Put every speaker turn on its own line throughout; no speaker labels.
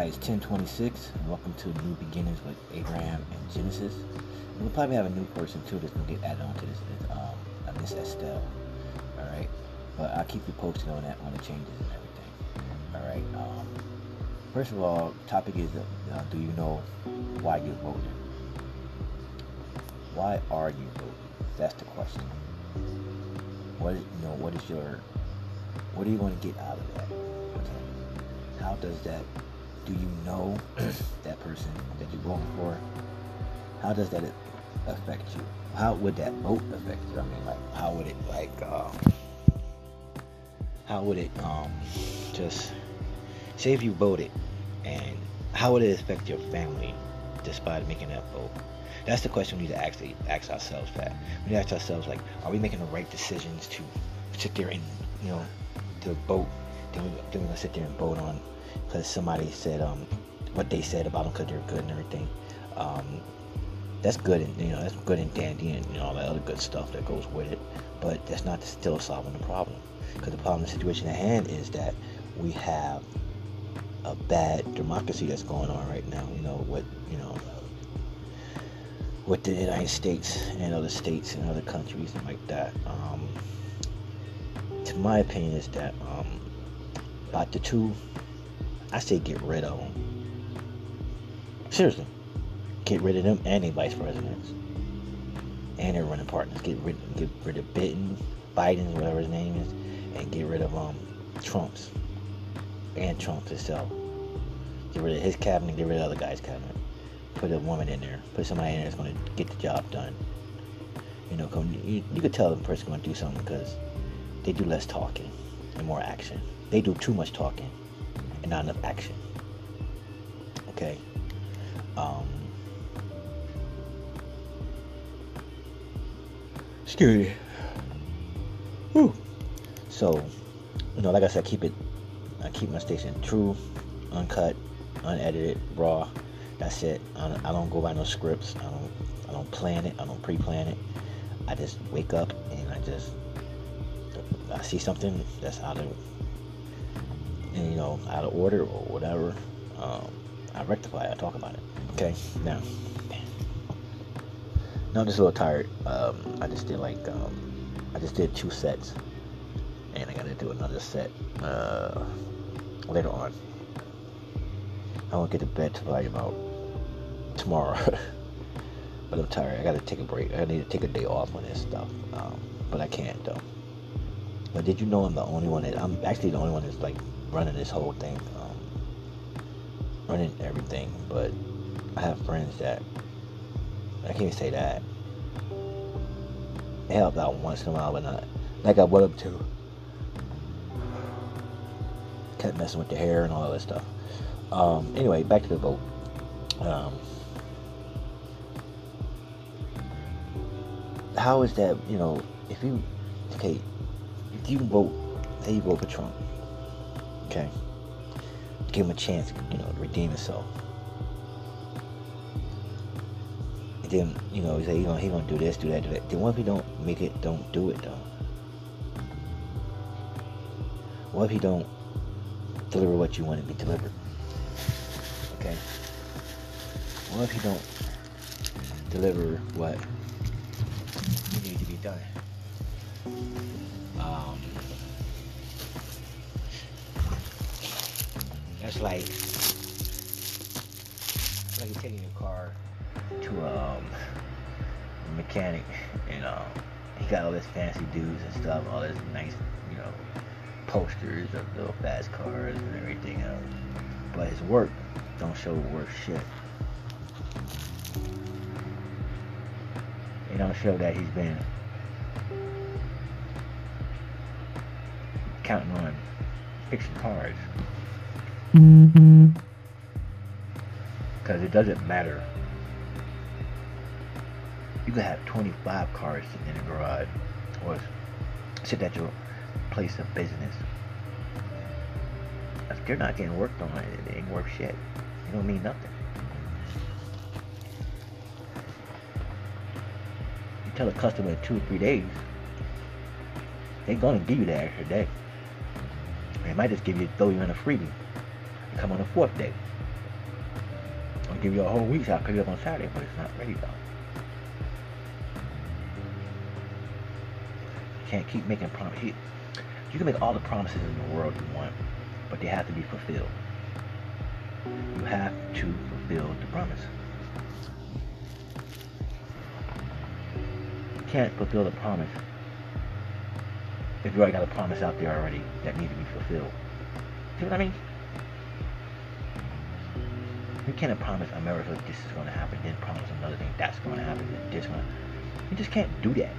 Hi, it's 1026, and welcome to New Beginnings with Abraham and Genesis. We'll probably have a new person too that's gonna get added onto this. Miss Estelle. All right, but I'll keep you posted on that, on the changes and everything. All right. First of all, topic is, do you know why you're voting? Why are you voting? That's the question. What are you going to get out of that? Okay. How does that? Do you know that person that you're voting for? How does that affect you? How would that vote affect you? I mean, like, how would it just say if you voted, and how would it affect your family just by making that vote? That's the question we need to actually ask ourselves. That we need to ask ourselves, like, are we making the right decisions to sit there and to vote? Then we're gonna sit there and vote on because somebody said what they said about them because they're good and everything. That's good, and that's good and dandy, and all that other good stuff that goes with it. But that's not still solving the problem, because the problem, the situation at hand, is that we have a bad democracy that's going on right now. With the United States and other states and other countries and like that. To my opinion, is that about the two, I say get rid of them. Seriously. Get rid of them and their vice presidents and their running partners. Get rid of Biden, whatever his name is, and get rid of Trump's and Trump himself. Get rid of his cabinet. Get rid of the other guy's cabinet. Put a woman in there. Put somebody in there that's going to get the job done. You could tell the person's going to do something because they do less talking and more action. They do too much talking and not enough action. Okay. Excuse me. Whew. So, like I said, I keep my station true, uncut, unedited, raw. That's it. I don't go by no scripts. I don't plan it. I don't pre-plan it. I just wake up and I see something that's out of order or whatever. I rectify it. I talk about it. Okay. Now I'm just a little tired. I just did 2 sets, and I gotta do another set later on. I won't get to bed till probably about tomorrow. But I'm tired. I gotta take a break. I need to take a day off on this stuff. But I can't though. But did you know I'm actually the only one that's like running this whole thing, running everything. But I have friends that, I can't even say that. They help out once in a while, but not like I would up to. Kept messing with the hair and all that stuff. Anyway, back to the vote. How is that? If you vote, say you vote for Trump, okay, give him a chance, to redeem himself. Then, he say he gonna do this, do that, do that. Then what if he don't make it, don't do it though? What if he don't deliver what you want to be delivered? Okay. What if he don't deliver what you need to be done? That's like you're taking your car to a mechanic, and he got all this fancy dudes and stuff, all this nice, posters of little fast cars and everything else. But his work don't show worth shit. They don't show that he's been counting on fixing cars. Because it doesn't matter. You could have 25 cars sitting in the garage, or sit at your place of business. If they're not getting worked on, it ain't worth shit. It don't mean nothing. You tell a customer in 2 or 3 days, they're gonna give you that extra day. They might just throw you in a freebie and come on the 4th day. give you a whole week, so I'll pick it up on Saturday, but it's not ready though. You can't keep making promises. You can make all the promises in the world you want, but they have to be fulfilled. You have to fulfill the promise. You can't fulfill the promise if you already got a promise out there already that needs to be fulfilled. See what I mean? You can't promise America this is going to happen, then promise another thing that's going to happen, then this going to. You just can't do that.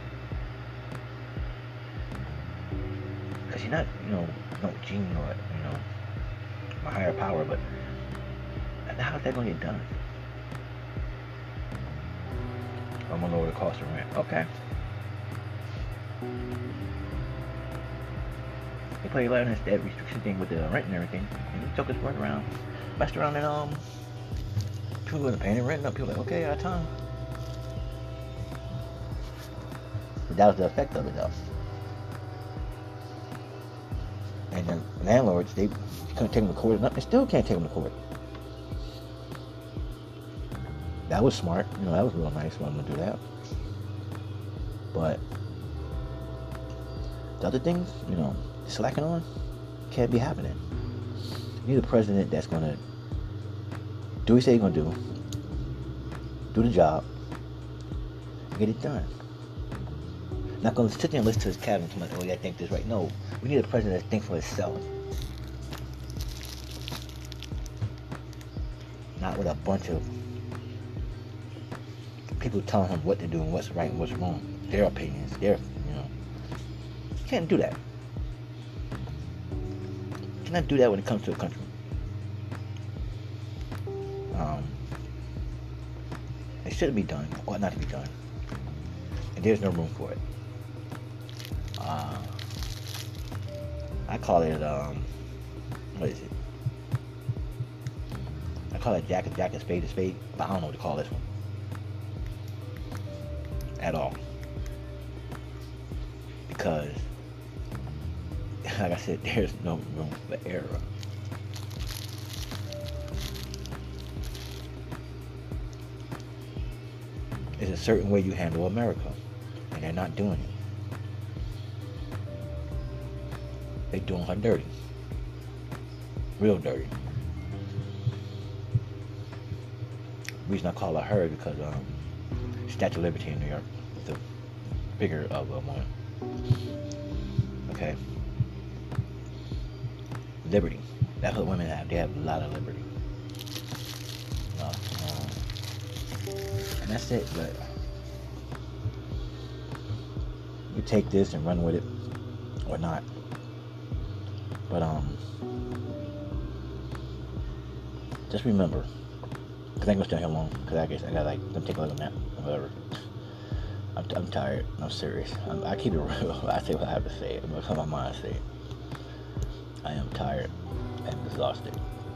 Because you're not, no genie or, a higher power, but how's that going to get done? I'm going to lower the cost of rent. Okay. They play like that restriction thing with the rent and everything, and he took us right around, messed around, and people wasn't paying the rent. No, people were like, okay, out of time. But that was the effect of it, though. And then landlords, they couldn't take them to court. They still can't take them to court. That was smart. That was real nice for them to do that. But the other things, slacking on, can't be happening. You need a president that's going to do what he said he's going to do the job, and get it done. Not going to sit there and listen to his cabinet and say, I think this right. No, we need a president that thinks for himself. Not with a bunch of people telling him what to do and what's right and what's wrong. Their opinions, can't do that. Cannot do that when it comes to a country. It shouldn't be done, ought not to be done. And there's no room for it. I call it, what is it? I call it jack a spade, but I don't know what to call this one. At all. Because, like I said, there's no room for error. There's a certain way you handle America, and they're not doing it. They're doing her dirty. Real dirty. The reason I call her her because Statue of Liberty in New York is the bigger of one. Okay. Liberty. That's what women have. They have a lot of liberty. And that's it. But you take this and run with it, or not. But just remember, because I ain't gonna stay here long. Because I guess I gotta let me take a little nap or whatever. I'm tired. I'm serious. I keep it real. I say what I have to say. I'm gonna come my mind say it. I am tired and exhausted.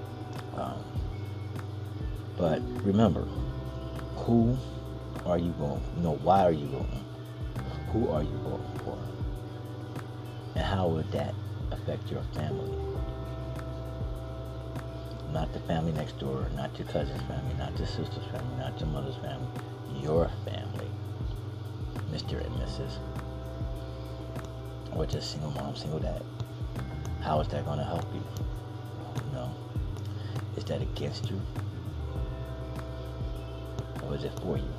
But remember, who are you voting? Why are you voting? Who are you voting for? And how would that affect your family? Not the family next door, not your cousin's family, not your sister's family, not your mother's family. Your family, Mr. and Mrs. Or just single mom, single dad. How is that going to help you? Is that against you? Or is it for you?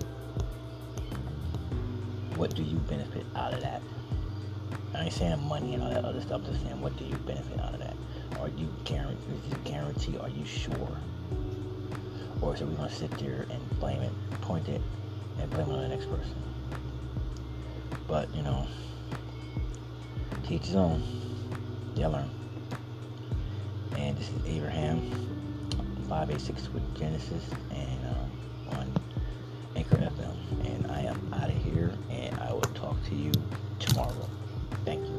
What do you benefit out of that? I ain't saying money and all that other stuff. Just saying, what do you benefit out of that? Are you guarantee? Are you sure? Or is it we going to sit there and blame it, point it, and blame it on the next person? But, teach his own. They'll learn. And this is Abraham, 586 with Genesis, and on Anchor FM. And I am out of here, and I will talk to you tomorrow. Thank you.